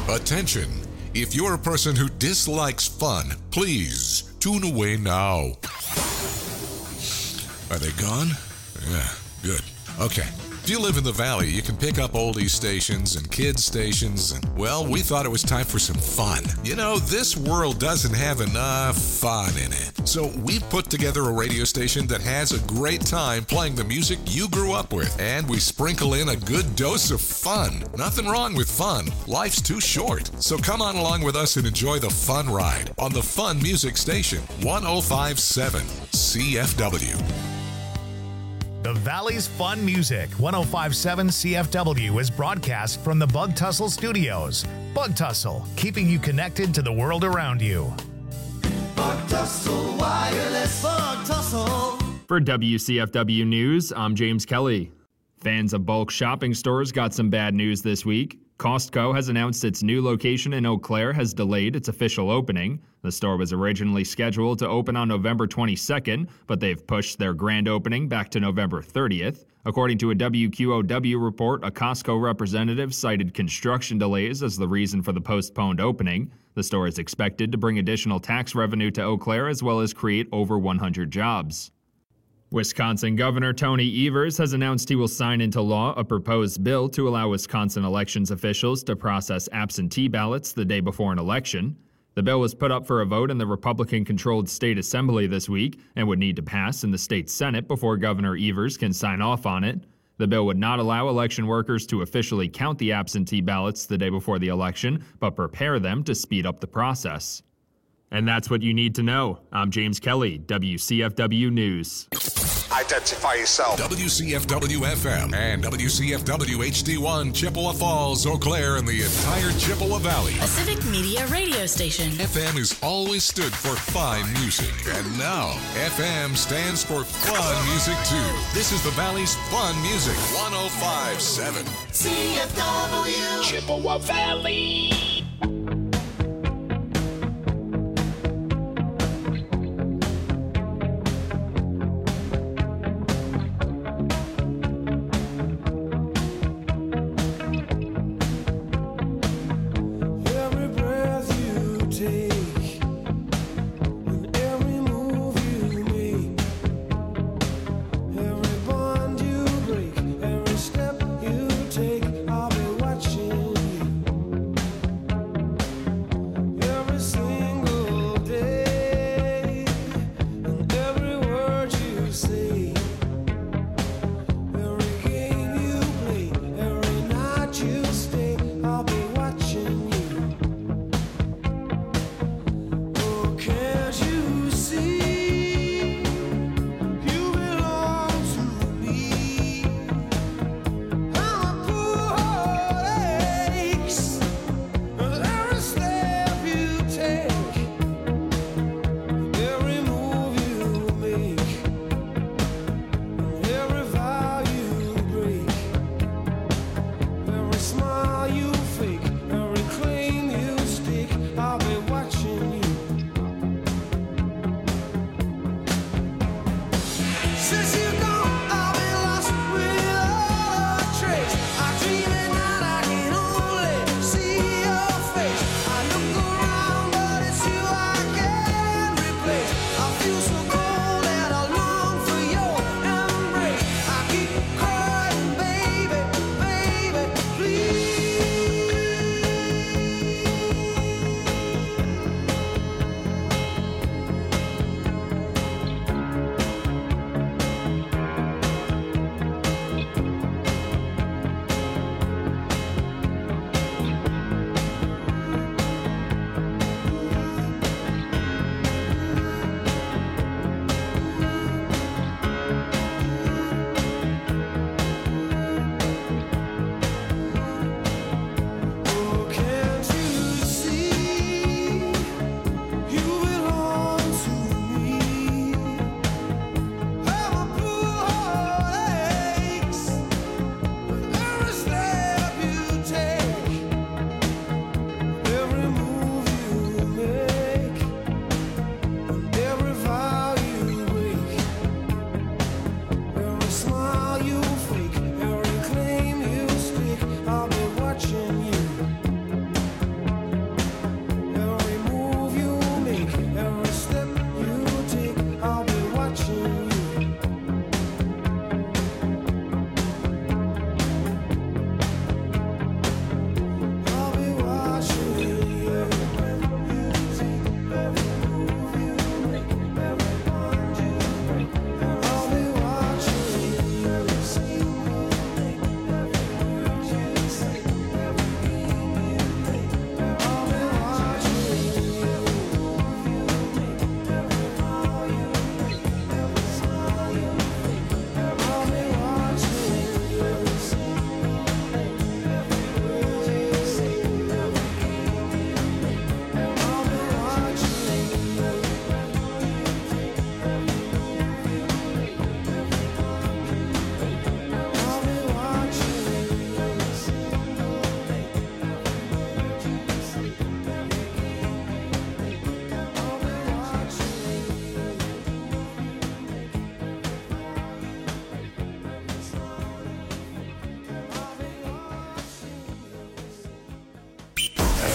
Attention! If you're a person who dislikes fun, please tune away now. Are they gone? Yeah, good. Okay. If you live in the Valley, you can pick up oldies stations and kids stations, and, well, we thought it was time for some fun. You know, this world doesn't have enough fun in it. So we put together a radio station that has a great time playing the music you grew up with, and we sprinkle in a good dose of fun. Nothing wrong with fun. Life's too short. So come on along with us and enjoy the fun ride on the Fun Music Station, 105.7 CFW. The Valley's Fun Music, 105.7 CFW, is broadcast from the Bug Tussle Studios. Bug Tussle, keeping you connected to the world around you. Bug Tussle Wireless. Bug Tussle. For WCFW News, I'm James Kelly. Fans of bulk shopping stores got some bad news this week. Costco has announced its new location in Eau Claire has delayed its official opening. The store was originally scheduled to open on November 22nd, but they've pushed their grand opening back to November 30th. According to a WQOW report, a Costco representative cited construction delays as the reason for the postponed opening. The store is expected to bring additional tax revenue to Eau Claire as well as create over 100 jobs. Wisconsin Governor Tony Evers has announced he will sign into law a proposed bill to allow Wisconsin elections officials to process absentee ballots the day before an election. The bill was put up for a vote in the Republican-controlled state assembly this week and would need to pass in the state Senate before Governor Evers can sign off on it. The bill would not allow election workers to officially count the absentee ballots the day before the election, but prepare them to speed up the process. And that's what you need to know. I'm James Kelly, WCFW News. Identify yourself. WCFW-FM and WCFW-HD1, Chippewa Falls, Eau Claire, and the entire Chippewa Valley. A civic media radio station. FM has always stood for fine music, and now FM stands for fun music too. This is the Valley's Fun Music, 105.7 CFW. Chippewa Valley.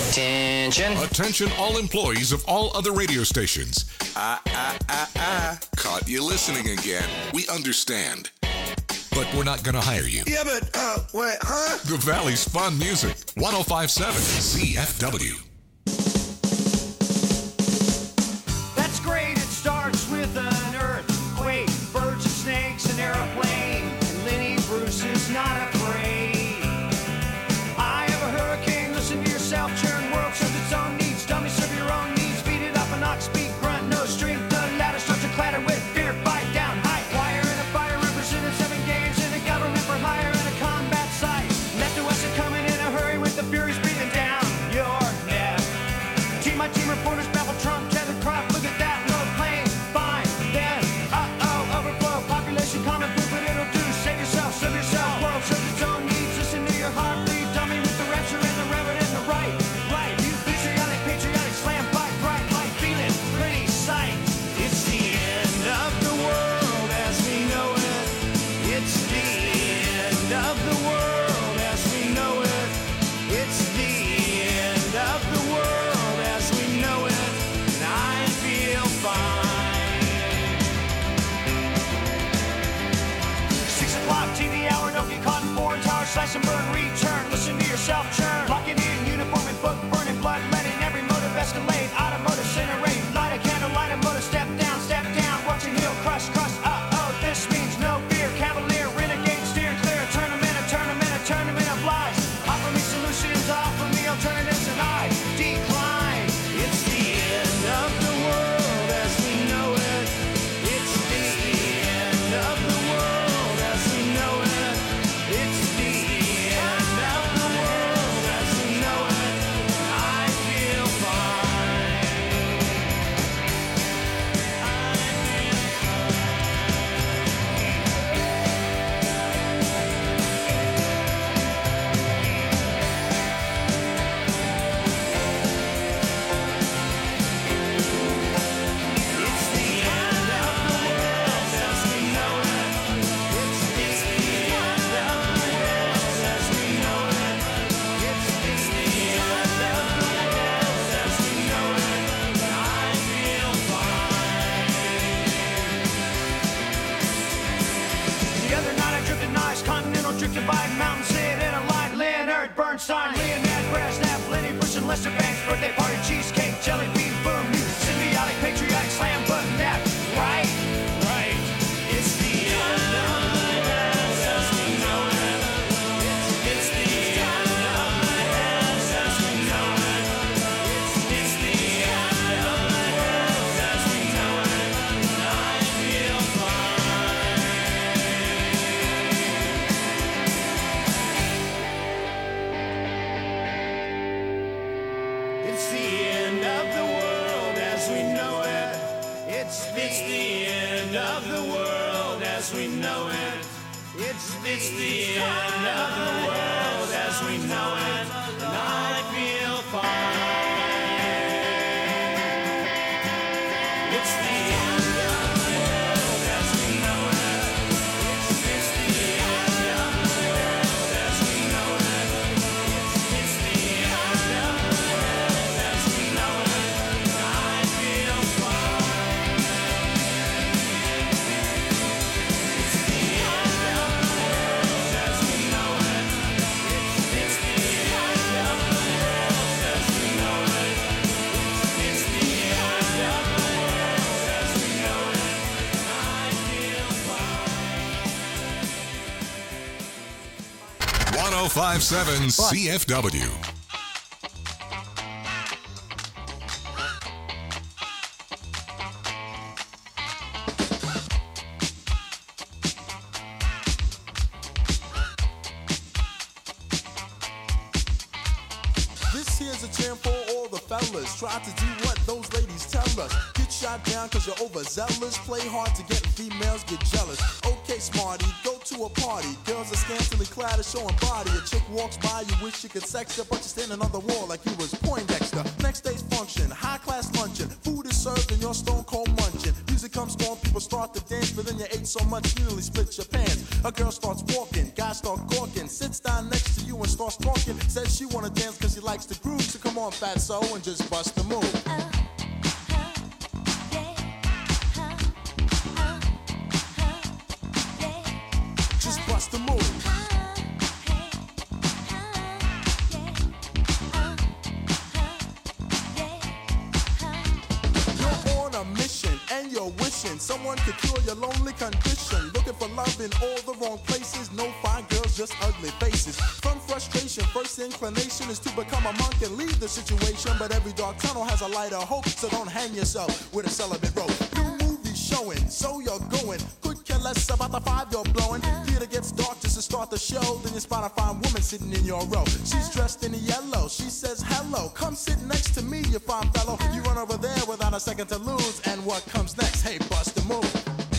Attention. Attention all employees of all other radio stations. Caught you listening again. We understand. But we're not going to hire you. Yeah, but, wait, huh? The Valley's fun music. 105.7 CFW. That's great, it starts with an earthquake, birds and snakes, an airplane, and Lenny Bruce is not afraid. I have a hurricane, listen to yourself, churn, world serves its own needs, dummy serve your own needs, beat it up an ox, speak, grunt, no strength, the ladder starts to clatter with fear, bite down, high wire and a fire, represented 7 games in a government for hire and a combat site. Left to west are coming in a hurry with the furies breathing down your neck. Team by team reporters babble Trump, Kevin Croft, look at that, no plane, fine, then, overflow, population common food, but it'll do, save yourself, world serves its own needs, listen to your heart, breathe, dummy with the rapture and the reverend and the right, you patriotic, slam, fight, bright, light, feeling, pretty sight. It's the end of the world as we know it, it's the end of the world as we know it, it's the end of the world as we know it, and I feel fine. 6 o'clock TV hour, don't get caught in foreign tower, slice and burn, return, listen to yourself churn, lock it in, uniform and book, burning blood, letting every motive escalate, automotive incinerate, light a candle, light a motor, step down, watching heel crush, this means no fear, cavalier, renegade, steer clear, tournament of lies, offer me solutions, offer me alternatives, and I decline. It's the end of the world as we know it, it's the end of the world as we know it, it's the end of the world as we know it, and I feel fine. It's the end of the world as we know it, it's the end of the world as we know it, it's the end of the world as we know it, and I feel fine. The other night I drifted nice, continental drift divide, mountain sit in a line, Leonard Bernstein, Leonard Brasnap, Lenny Bruce and Lester Banks, birthday party, cheesecake, jelly bean, boom, you symbiotic, patriotic, slam button, that, right, it's the end of the world as we know it, it's the end of the world as we know it, it's the end of the world as we know it, and I feel fine. It's the end of the world as we know it. It's the end of the world as we know it. It's the end of the world as we know it. And I feel fine. It's the end of the world as we know it. It's the end of the world as we know it. It's the end of the world as we know it. And I feel fine. It's the end of the world as we know it. It's the end of the world as we know it. It's the end of the world as we know it. And I feel fine. 105.7 CFW. This here's a jam for all the fellas. Try to do what those ladies tell us. Get shot down cause you're overzealous. Play hard to get females, get jealous. Okay, smarty, go to a party. Girls are scantily clad and showing body. A chick walks by, you wish you could sex her, but you're standing on the wall like you was Poindexter. Next day's function, high class luncheon. Food is served and you're stone cold munching. Music comes on, people start to dance, but then you ate so much you nearly split your pants. A girl starts walking, guys start gawking, sits down next to you and starts talking. Says she wanna dance cause she likes the groove, so come on fatso and just bust the move. Just bust the move. And you're wishing someone could cure your lonely condition. Looking for love in all the wrong places. No fine girls, just ugly faces. From frustration, first inclination is to become a monk and leave the situation. But every dark tunnel has a light of hope, so don't hang yourself with a celibate rope. New movies showing, so you're going. Could care less about the 5 you're blowing. Theater gets dark just to start the show. Then you spot a fine woman sitting in your row. She's dressed in yellow. She says hello. Come sit next to me, you fine fellow. You run over there without a second to lose. And what comes next? Hey, bust the move.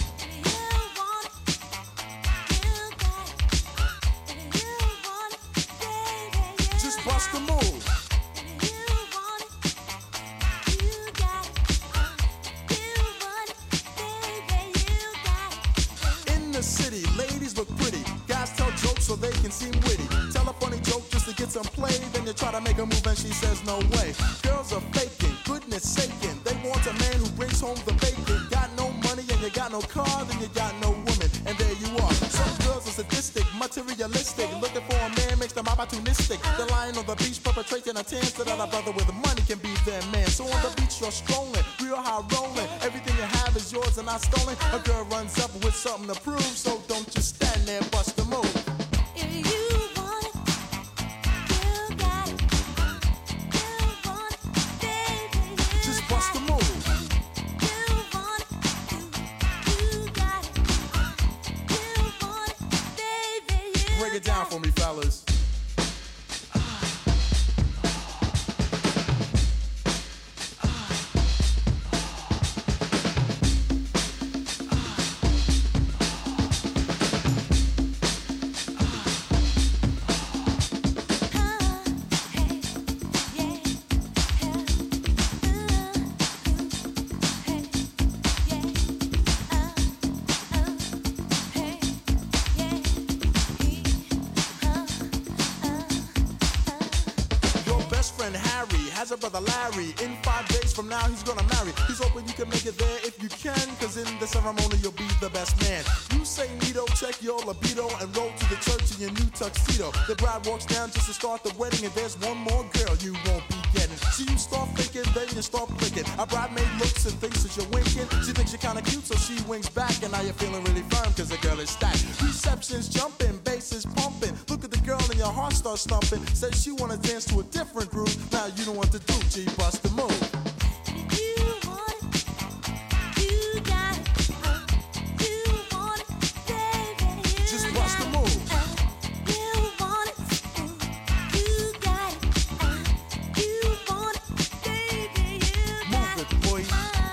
Just bust the move. In the city, ladies look pretty. Guys tell jokes so they can seem witty. Tell a funny joke just to get some play. Then you try to make a move and she says no way. Girls are faking, goodness saking. They want a man who brings home the bacon. Got no money and you got no car, then you got no woman. And there you are. Some girls are sadistic, materialistic. Looking for a man makes them opportunistic. They're lying on the beach perpetrating a tan so that a brother with money can be their man. So on the beach you're strolling, real high rolling. Everything you have is yours and not stolen. A girl runs up with something to prove, so don't just stand there, bust the move. Bust the move. Break it down for me, fellas. Has a brother Larry. In 5 days from now he's gonna marry. He's hoping you can make it there if you can, cause in the ceremony you'll be the best man. You say neato, check your libido, and roll to the church in your new tuxedo. The bride walks down just to start the wedding, and there's one more girl you won't be getting. So you start thinking, then you start blinking. A bridemaid looks and thinks that you're winking. She thinks you're kinda cute, so she winks back, and now you're feeling really firm cause the girl is stacked. Reception's jumping, bass is pumping. Look at the girl and your heart starts thumping. Says she wanna dance to a different groove. Now you don't want to do, G, bust the move. Just bust the move. Move it, boy.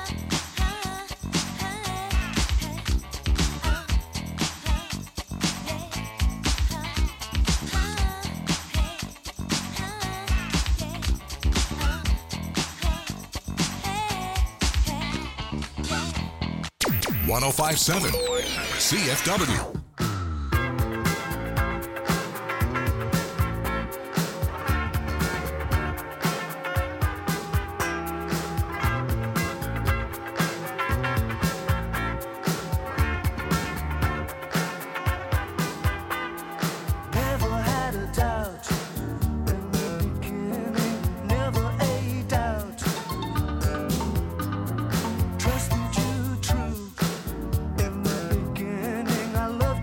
.1057 CFW. I love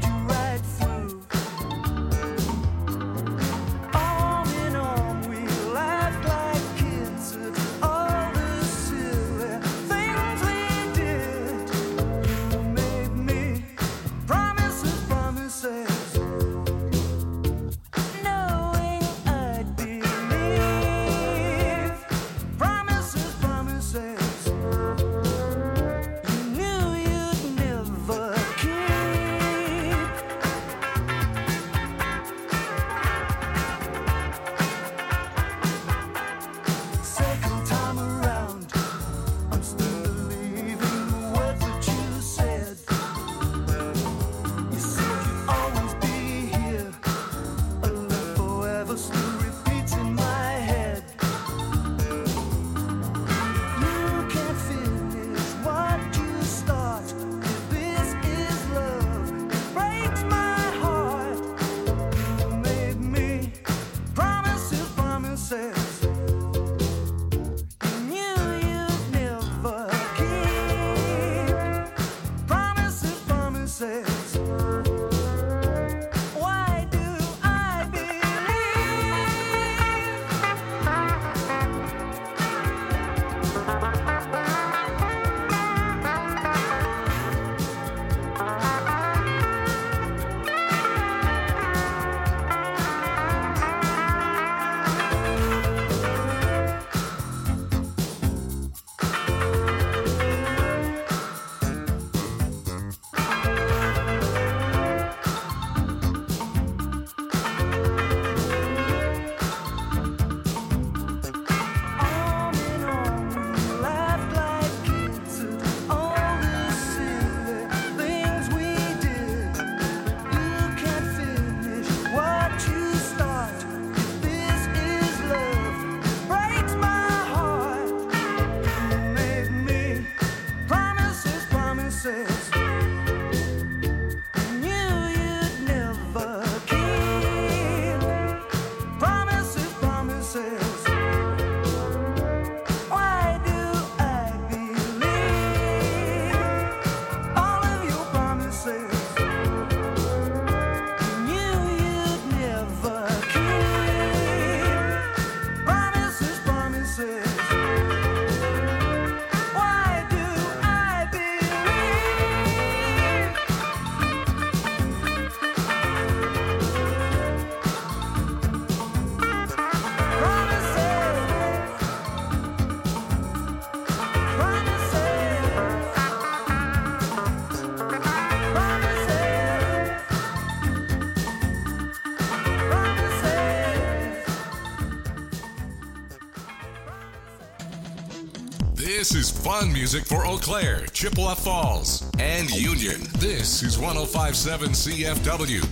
This is fun music for Eau Claire, Chippewa Falls, and Union. This is 105.7 CFW.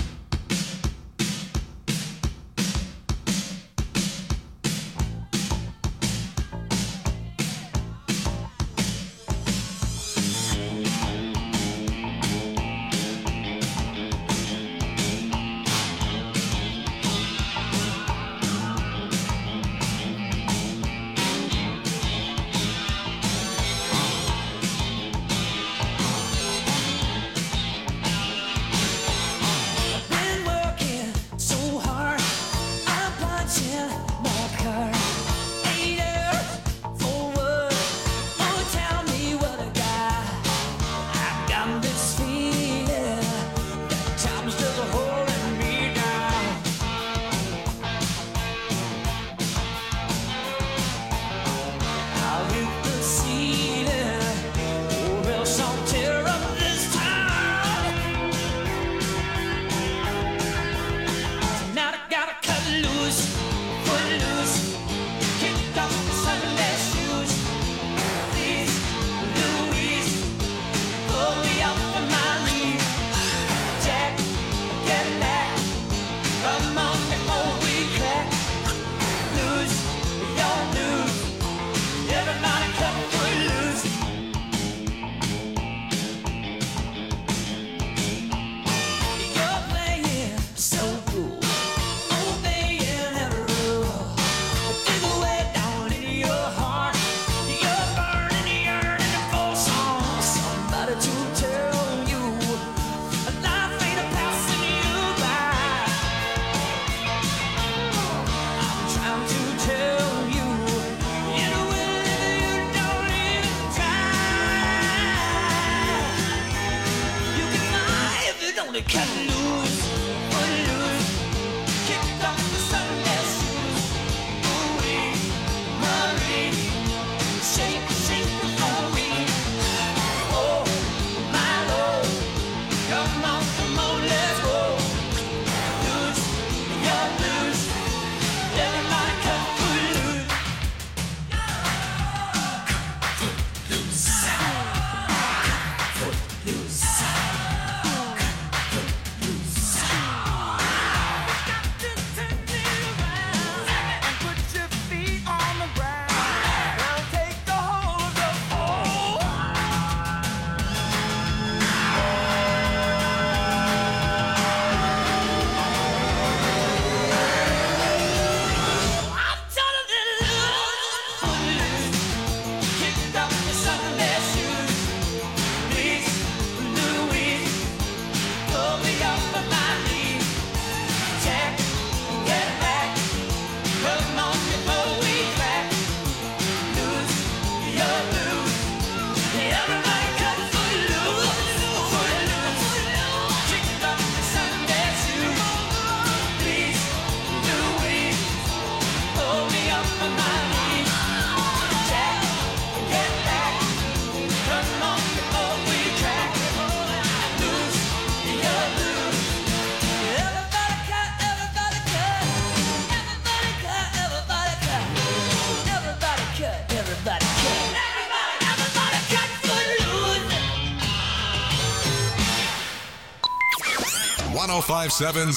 .105.7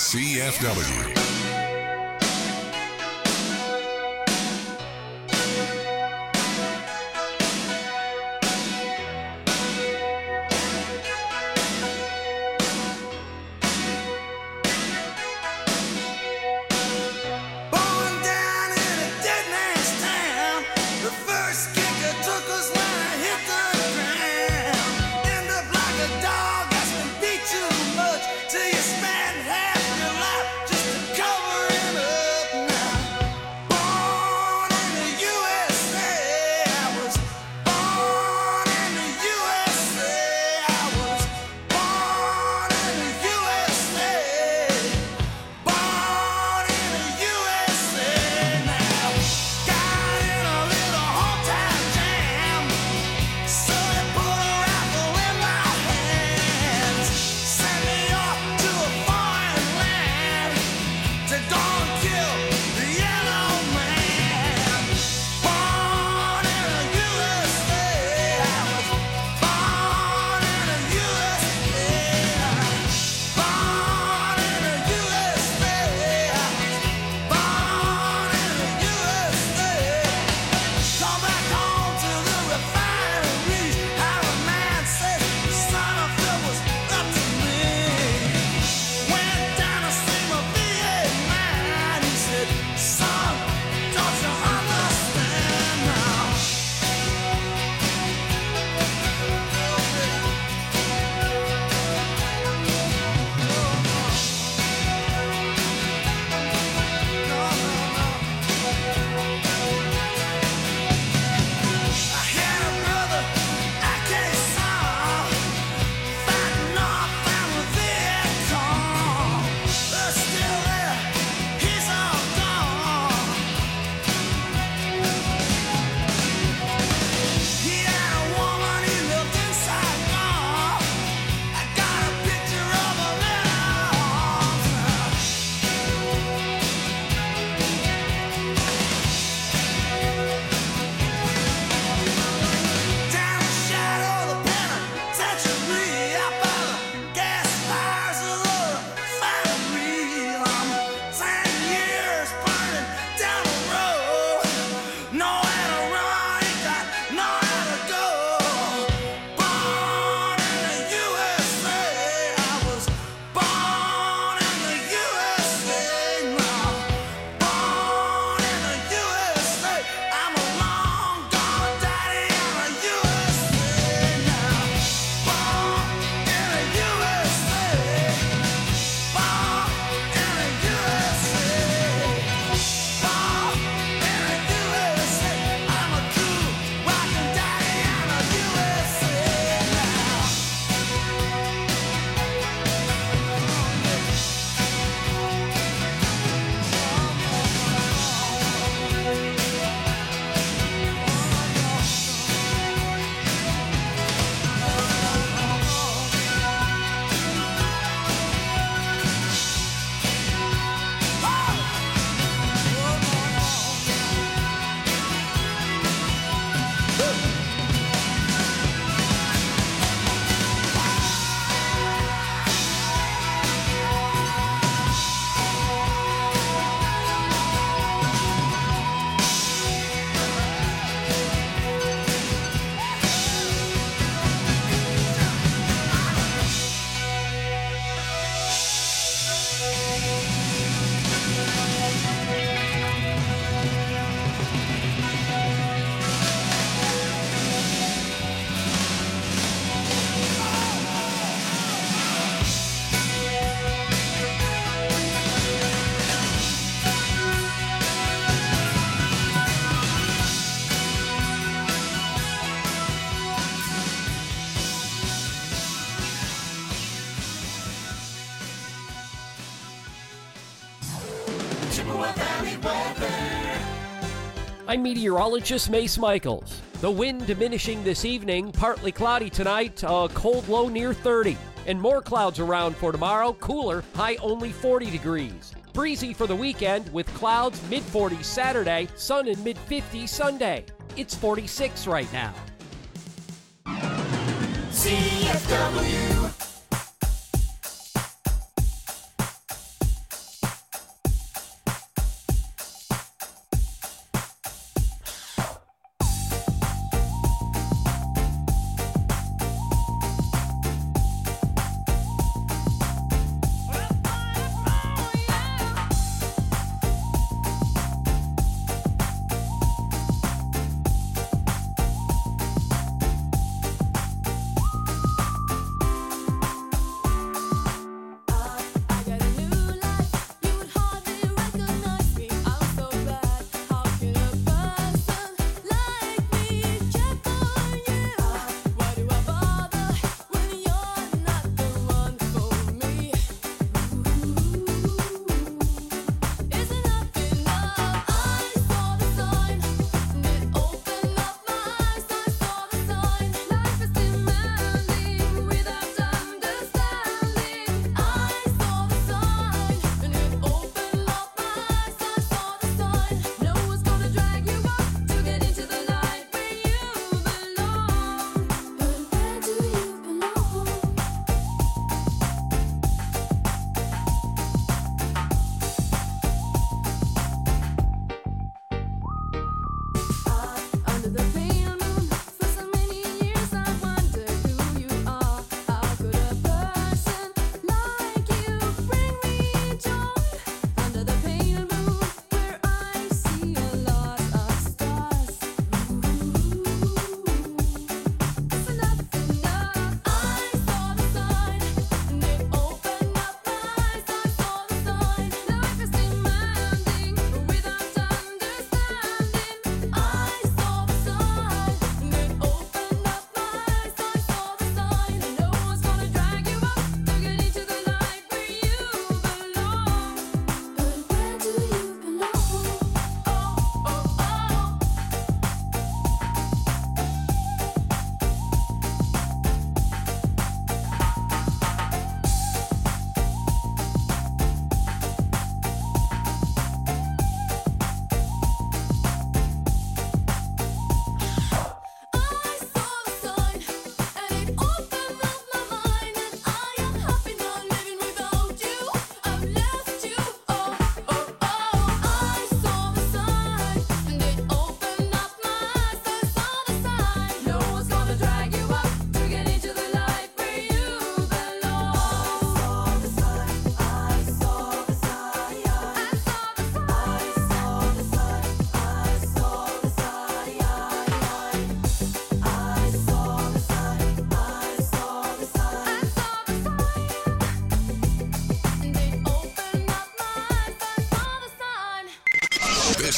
CFW. Till you spend half your life just to cope. nowhere to run, ain't got nowhere to go. Born in the USA, I was born in the USA. Now, born in the USA, I'm a long gone daddy in the USA. Now, born in the USA, born in the USA, born in the USA. I'm a cool rockin' daddy in the USA now. I'm meteorologist Mace Michaels. The wind diminishing this evening, partly cloudy tonight, a cold low near 30. And more clouds around for tomorrow, cooler, high only 40 degrees. Breezy for the weekend with clouds mid-40s Saturday, sun in mid-50s Sunday. It's 46 right now. CFW.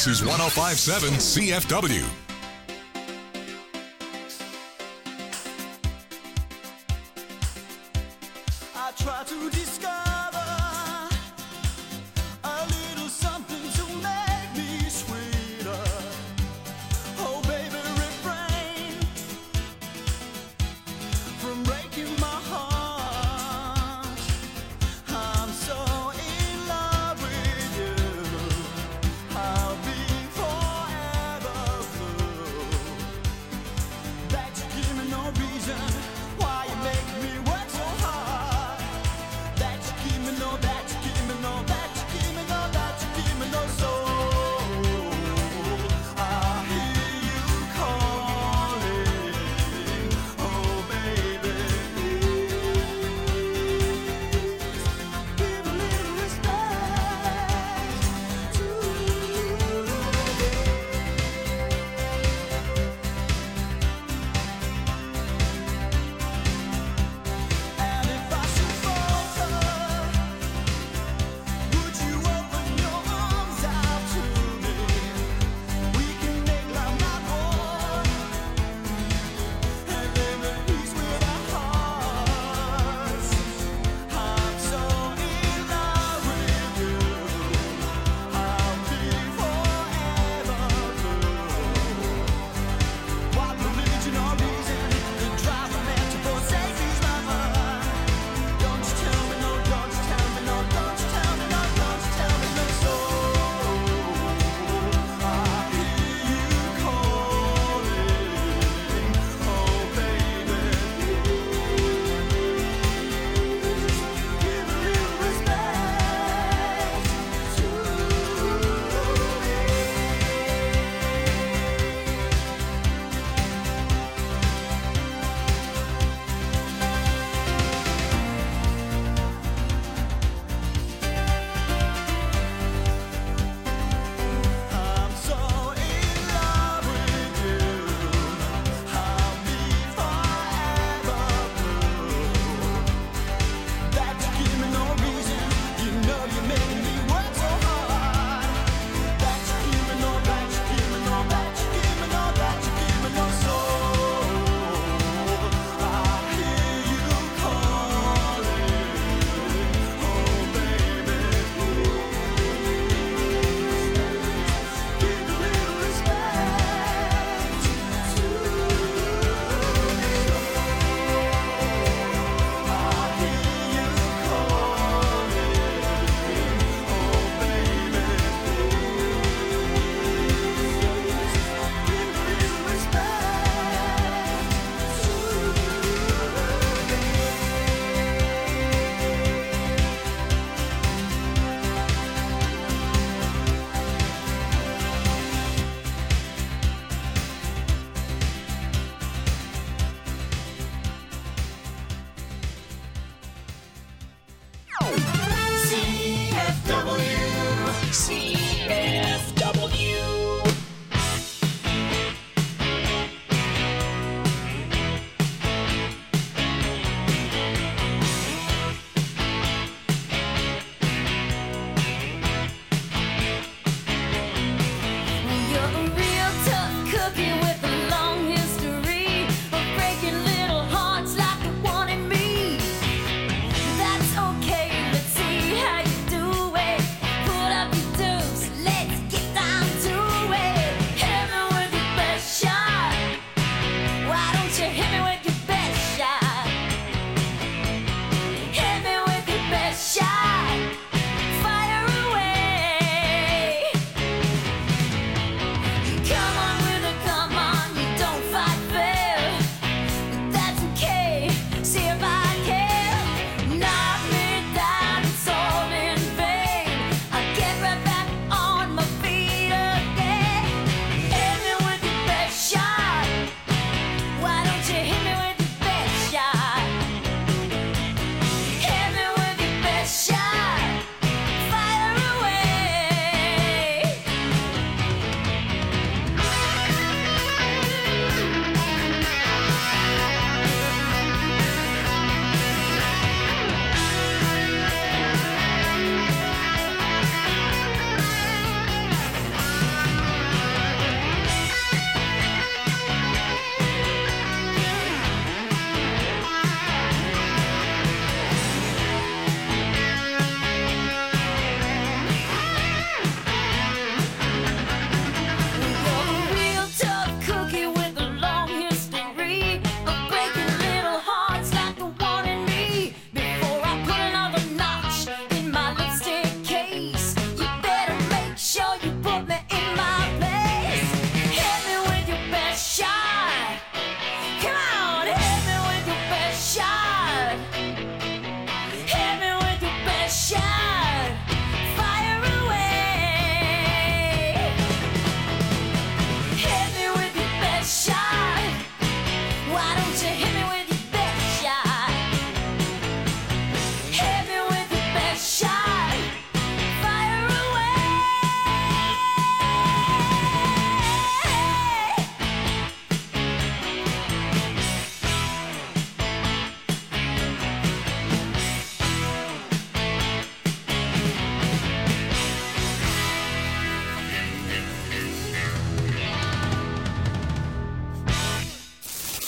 This is 105.7 CFW. I try to discover a little something to make me sweeter. Oh, baby, refrain from breaking my heart. I'm so in love with you. I'll be forever blue. That you give me no reason why you make me work so hard. That you give me no, that you give me no, that you give me no, that you give me no soul. I hear you calling, oh baby. Give a little respect to you. And if I should falter, would you open your arms out to me? We can make love not war, and live at peace with our hearts. I'm so in love with you. I'll be forever blue. What religion or reason could drive a man to forsake his lover? Don't you tell me no, don't you tell me no, don't you tell me no, don't you tell me no soul. I hear you calling, oh baby. Give a little respect to me. I'm so in love with you. I'll be forever blue. That you give me no reason. You know you're making me work so hard. That you give me no, that you give me no, that you give me no, that you give me no soul. I hear you calling, oh baby. Give a little respect to me. I hear you Come on with it, come on.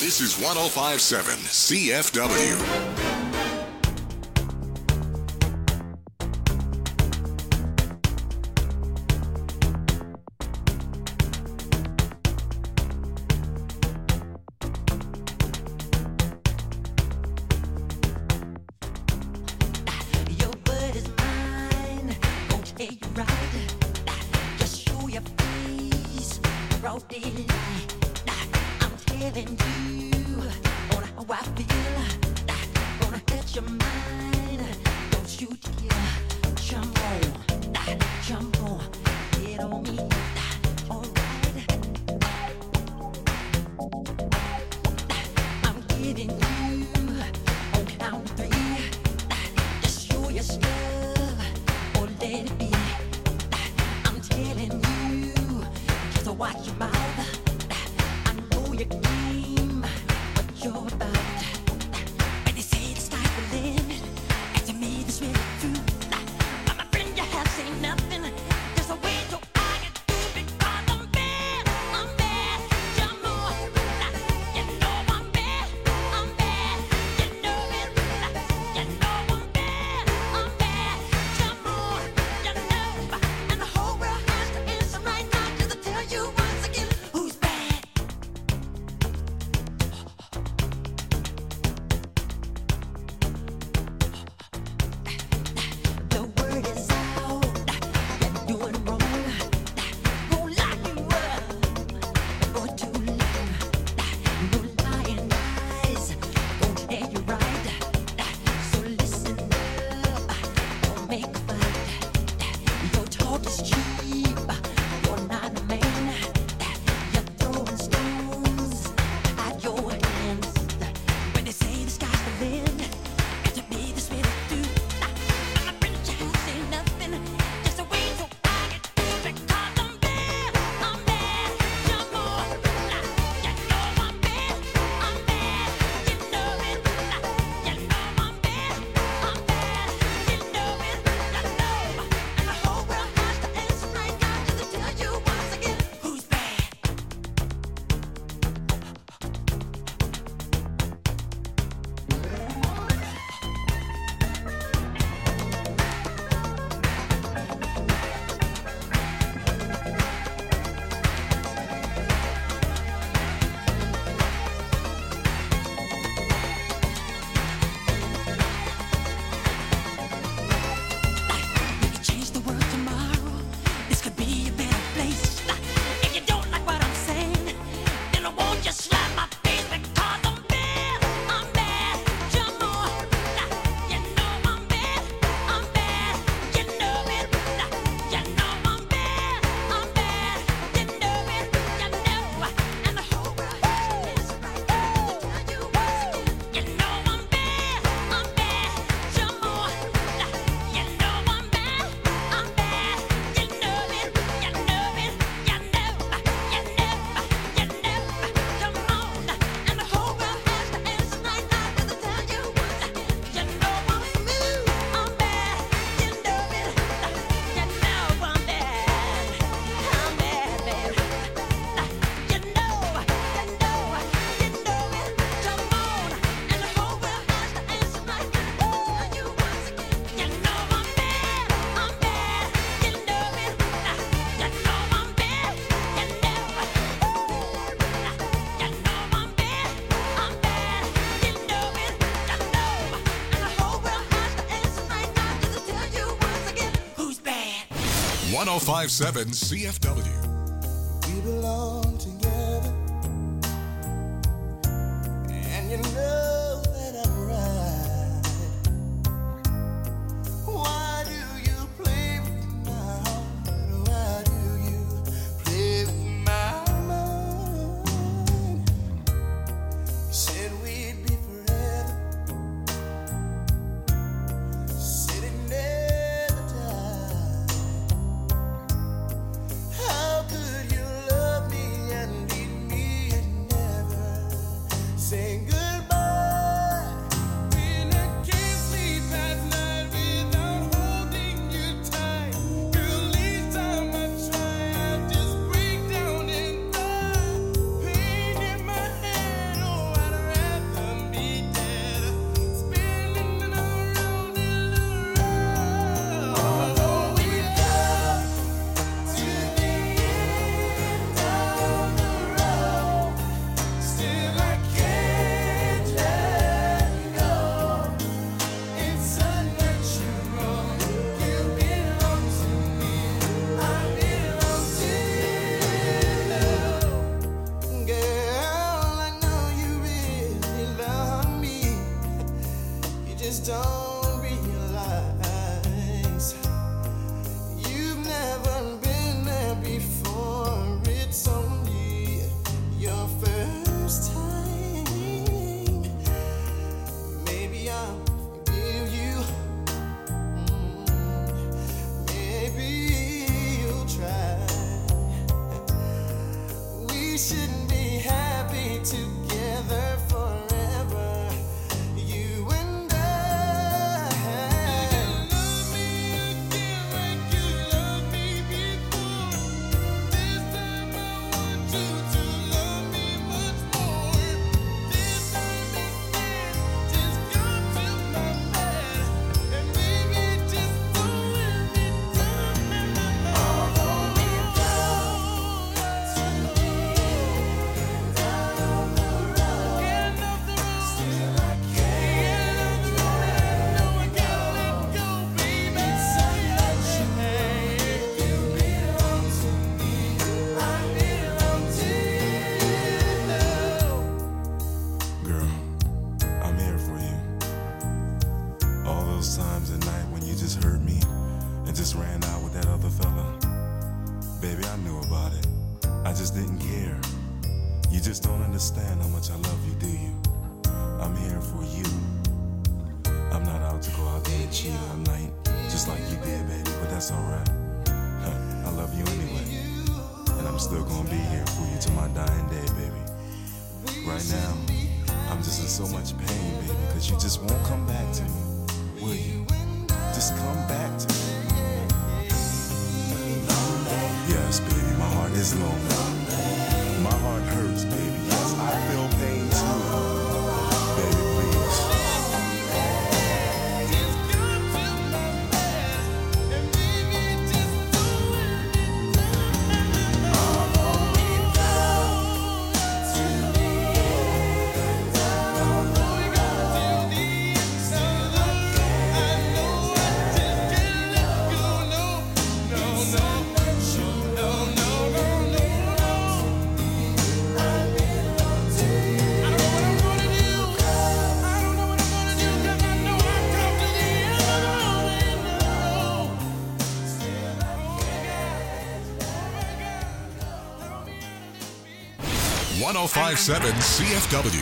This is 105.7 CFW. Your word is mine, won't take you right. Just show your face, broad daylight. I'm telling you on how I feel. Gonna hurt your mind, don't you dare. Jump on, get on me. Alright, I'm giving you on count three. Just show your stuff or let it be. I'm telling you, just watch your mouth. I know your game, what you're about. When they say the sky's the limit, and to me this really true. My friend, you have seen nothing. There's a way to I get through because I'm bad. Jump on, you know I'm bad. You know it. You know I'm bad. Jump on, you know. And the whole world has to answer right now just to tell you once again who's bad. The word is out, you're doing wrong. Won't lock you up for too long. No lying eyes won't tell you right. So listen up, don't make a fight. Your talk is cheap, you're not a man. You're throwing stones at your hands. When they say the sky's the limit, and to me this really do. I'm a friend, you say nothing. Just a way so I get through because I'm bad. Jump on, you know I'm bad. You know it. You know I'm bad. You know it. You know. And the whole world has to answer right now just to tell you once again who's bad. We could change the world tomorrow. This could be a better place. If you don't like what I'm saying, then I won't just slap my face because I'm bad. Jump on, you know I'm bad. You know it. You know I'm bad. You know it. You know. And the whole world has to answer right now to tell you once again. You know I'm bad. Jump on, you know I'm bad. You know it. You know it. You know. You know. You know. Jump on, and the whole world has to answer right now just to tell you once again. You know I'm bad. You know it. You know I'm bad. Bad. You know. You know. You know it. Jump on, and the whole world has to answer right now to tell you once again. You know I'm bad. You know it. You know I'm bad. You know. You know I'm bad. You know it. You know. And the whole world has to answer right now just to tell you once again who's bad. 105.7 CFW. We belong together, and you know that I'm right. Why do you play with my heart? Why do you play with my mind? You said we'd be forever, sitting there the time. How could you love me don't realize you've never been there before. It's only your first time. Maybe I'll forgive you. Maybe you'll try. We shouldn't be happy together forever. You and I. Love me again like you loved me before. This time I want you to love me much more. This time instead, just come to my bed and baby, just don't let me down. Although we go to the end of the road, still I can't. I know I gotta let go, baby. You belong to me. I belong to you. Girl, I'm here for you. All those times at night when you just hurt me and just ran out with that other fella. Baby, I knew about it. I just didn't care. You just don't understand how much I love you, do you? I'm here for you. I'm not out to go out there and cheat all night, just like you did, baby, but that's alright. I love you anyway. And I'm still gonna be here for you till my dying day, baby. Right now, I'm just in so much pain, baby, because you just won't come back to me. Will you? Just come back to me. Yes, baby, my heart is lonely. My heart hurts, baby. Yes, I feel pain too. Baby, please. Just come to my bed and baby, just don't let me down. Although we go to the end of the road, still I know I just can't let go. No. I belong to you. I don't know what I'm gonna do. I don't know what I'm gonna do 'cause I know I've come to the end of the road. Still I can't. 1057 CFW.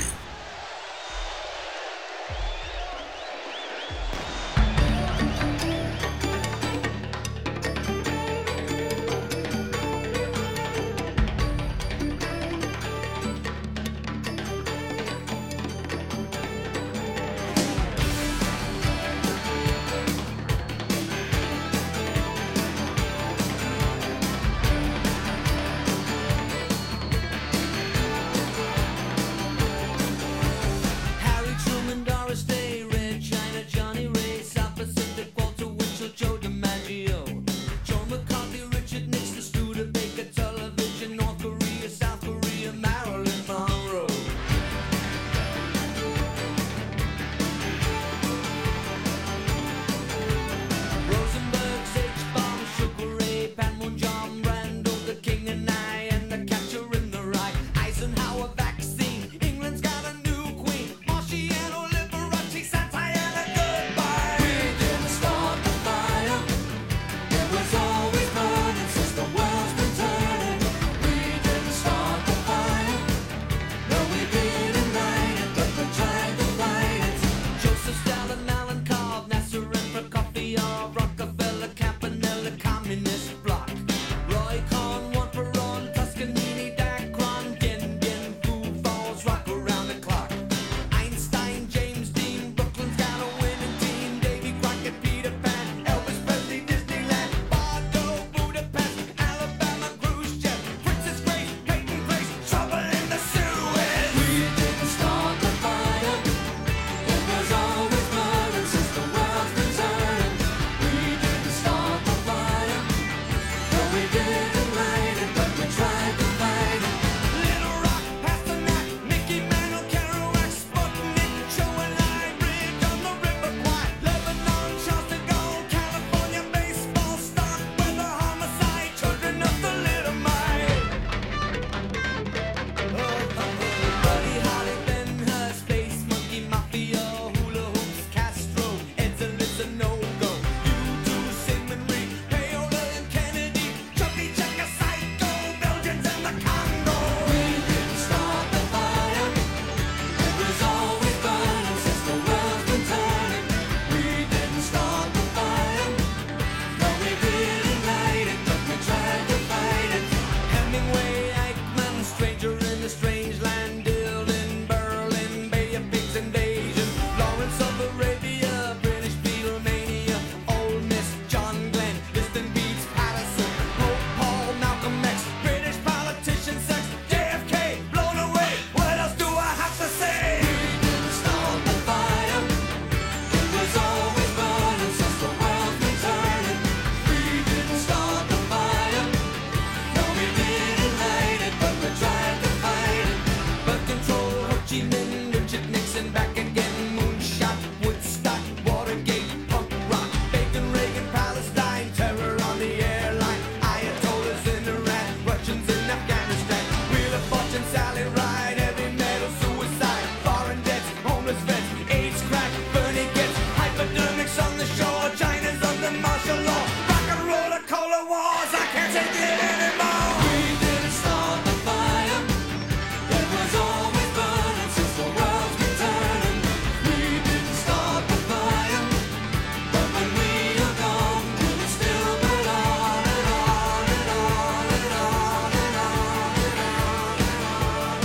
in a strange land, Dylan, Berlin, Bay of Pigs invasion, Lawrence of Arabia, British Beatlemania, Ole Miss, John Glenn, Liston Beats, Patterson, Pope Paul, Malcolm X, British politician sex, JFK, blown away. What else do I have to say? We didn't start the fire. It was always burning since the world's been turning. We didn't start the fire. No, we didn't light it, but we tried to fight it. But control, Ho Chi Minh, Richard Nixon, back again, moonshot, Woodstock, Watergate, punk rock, Bacon, Reagan, Palestine, terror on the airline, Ayatollahs in Iran, Russians in Afghanistan, Wheel of Fortune, Sally Ride, heavy metal, suicide, foreign debts, homeless vets, AIDS, crack, Bernie gets, hypodermics on the shore, China's under martial law, rock and roll, cola wars, I can't take it anymore. We didn't start the fire. It was always burning since the world's been turning. We didn't start the fire, but when we are gone, will it still burn on and on and on and on and on and on?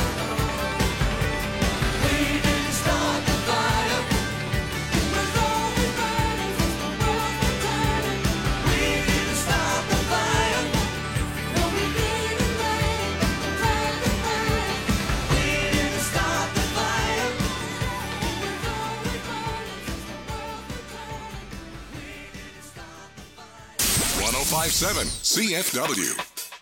We didn't start the fire. It was always burning since the world's been turning. We didn't start the fire. No, we didn't light it, but we tried to fight it. We didn't start the fire. It was always burning since the world's been turning. We didn't start the fire. 1057 CFW.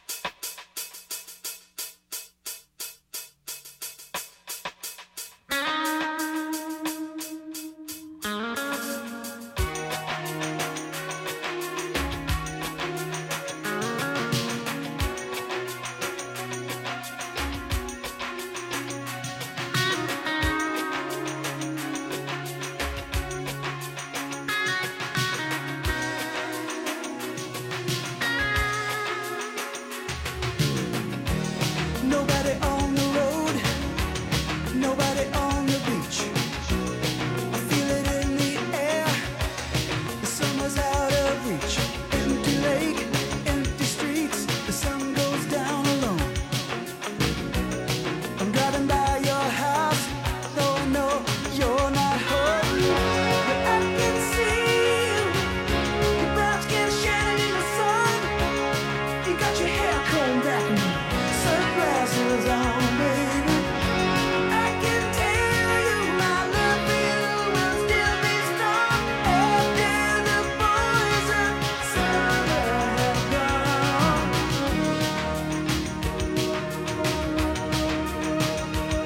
Nobody on the road, nobody on the beach. I feel it in the air, the summer's out of reach. Empty lake, empty streets, the sun goes down alone. I'm driving by your house, though I know you're not home. But I can see you, your brown skin shining in the sun. You got your hair combed back and sunglasses on, baby. I can tell you my love for you will still be strong after the boys of summer have gone.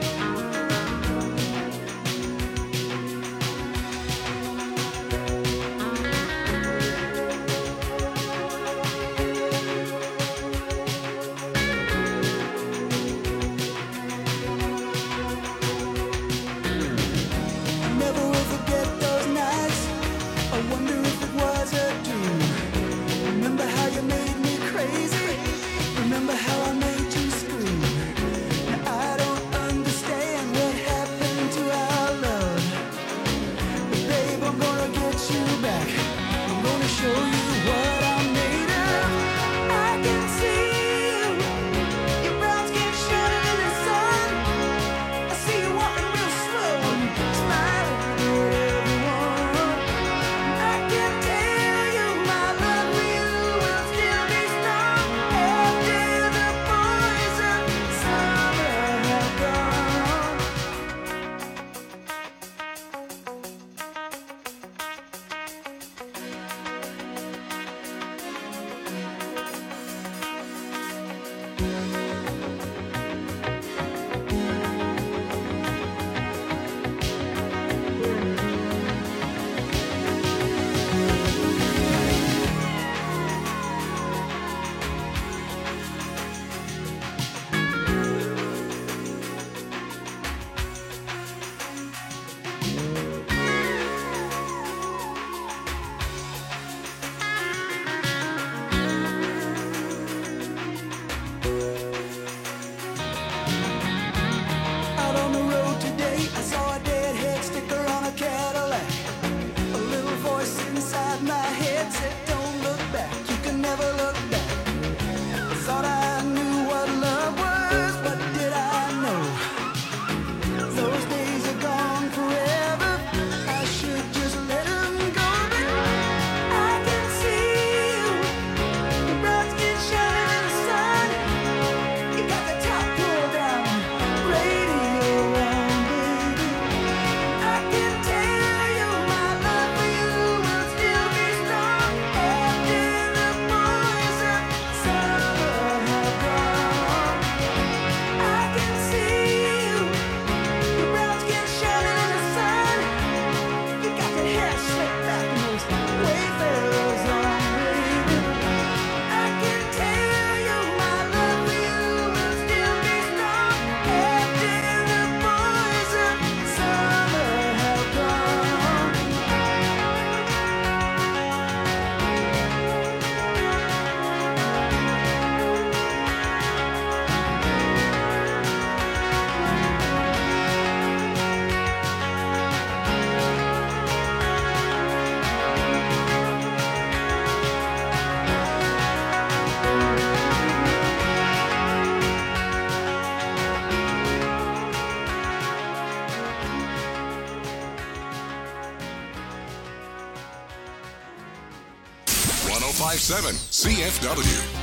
1057 CFW.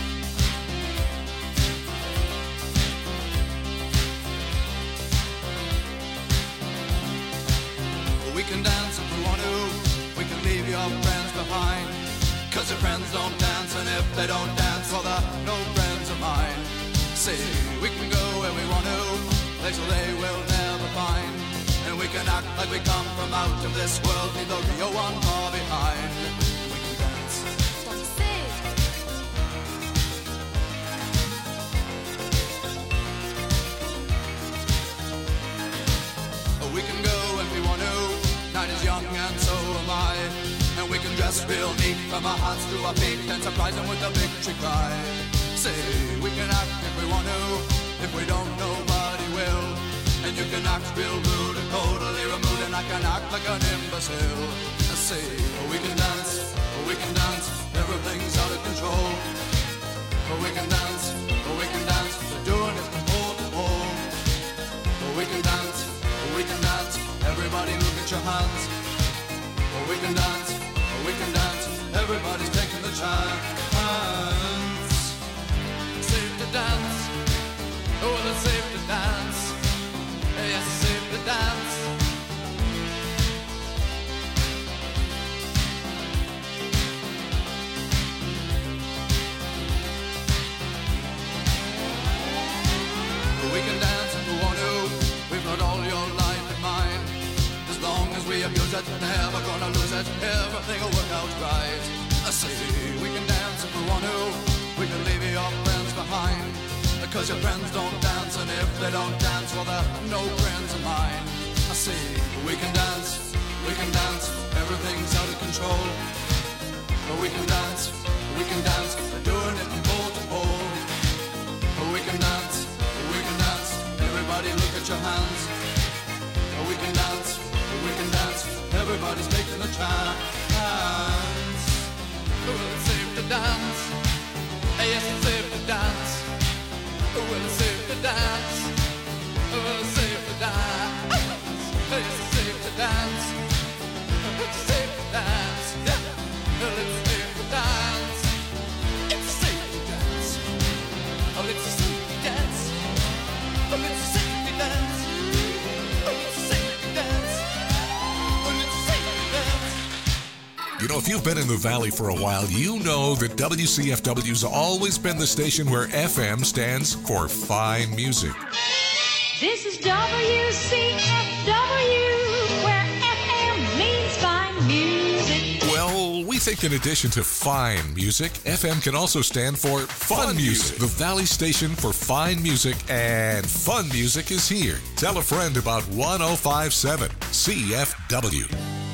We can dance if we want to. We can leave your friends behind. Cause your friends don't dance, and if they don't dance, well, they're no friends of mine. See, we can go where we want to, places they will never find. And we can act like we come from out of this world, leave the real one far behind. We can dance. We can go if we want to. Night is young and so am I. And we can dress real neat from our hearts to our feet and surprise them with a victory cry. Say, we can act if we want to. If we don't, nobody will. And you can act real rude and totally removed, and I can act like an imbecile. Say, we can dance, everything's out of control. We can dance, we're doing it from pole to pole. We can dance, everybody look at your hands. We can dance, everybody's taking the chance. Safe to dance, oh, it's safe to dance. Yes, it's safe to dance. We can dance if we want to. We've got all your life in mind. As long as we abuse it, never gonna lose it. Everything will work out right. I say we can dance if we want to. We can leave your friends behind. Because your friends don't dance, and if they don't dance, well, they're no friends of mine. I say we can dance, everything's out of control. We can dance, we're doing it from pole to pole. We can dance, everybody look at your hands. We can dance, everybody's taking the chance. Well, it's safe to dance, yes, it's safe to dance. Well, it's safe to dance, well, it's safe to dance. It's safe to dance, it's safe to dance, yeah. Well, it's safe to dance, it's safe to dance. Oh, it's a safe dance. Oh, it's a safe dance. Oh, it's a safe dance. Oh, it's a safe dance. You know, if you've been in the Valley for a while, you know that WCFW's always been the station where FM stands for fine music. This is WCFW, where FM means fine music. Well, we think in addition to fine music, FM can also stand for fun music. The Valley station for fine music and fun music is here. Tell a friend about 1057 CFW.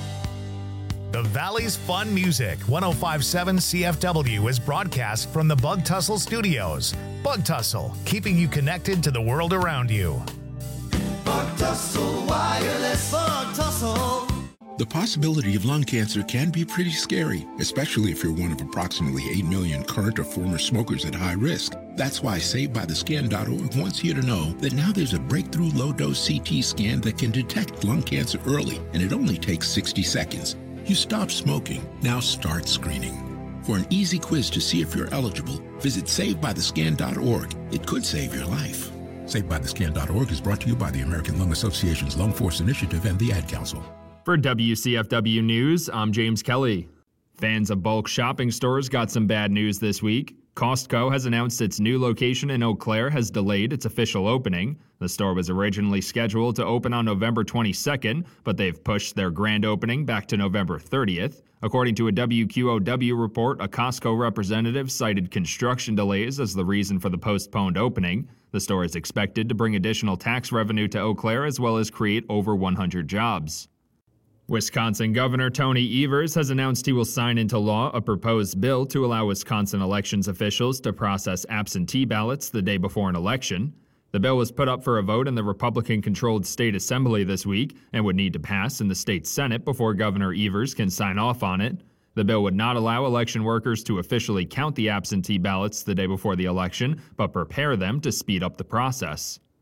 The Valley's Fun Music, 1057 CFW, is broadcast from the Bug Tussle Studios. Bug Tussle, keeping you connected to the world around you. Bug Tussle Wireless. Bug Tussle. The possibility of lung cancer can be pretty scary, especially if you're one of approximately 8 million current or former smokers at high risk. That's why SaveByTheScan.org wants you to know that now there's a breakthrough low-dose CT scan that can detect lung cancer early, and it only takes 60 seconds. You stop smoking, now start screening. For an easy quiz to see if you're eligible, visit SaveByTheScan.org. It could save your life. SaveByTheScan.org is brought to you by the American Lung Association's Lung Force Initiative and the Ad Council. For WCFW News, I'm James Kelly. Fans of bulk shopping stores got some bad news this week. Costco has announced its new location in Eau Claire has delayed its official opening. The store was originally scheduled to open on November 22nd, but they've pushed their grand opening back to November 30th. According to a WQOW report, a Costco representative cited construction delays as the reason for the postponed opening. The store is expected to bring additional tax revenue to Eau Claire as well as create over 100 jobs. Wisconsin Governor Tony Evers has announced he will sign into law a proposed bill to allow Wisconsin elections officials to process absentee ballots the day before an election. The bill was put up for a vote in the Republican-controlled state assembly this week and would need to pass in the state Senate before Governor Evers can sign off on it. The bill would not allow election workers to officially count the absentee ballots the day before the election, but prepare them to speed up the process.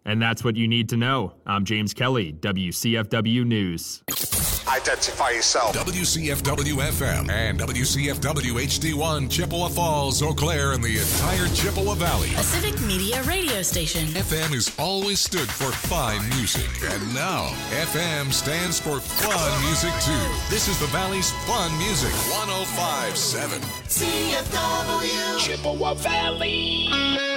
And that's what you need to know. I'm James Kelly, WCFW News. Identify yourself. WCFW-FM and WCFW HD1, Chippewa Falls, Eau Claire, and the entire Chippewa Valley. A civic media radio station. FM has always stood for fine music, and now FM stands for fun music too. This is the Valley's Fun Music 105.7 CFW Chippewa Valley.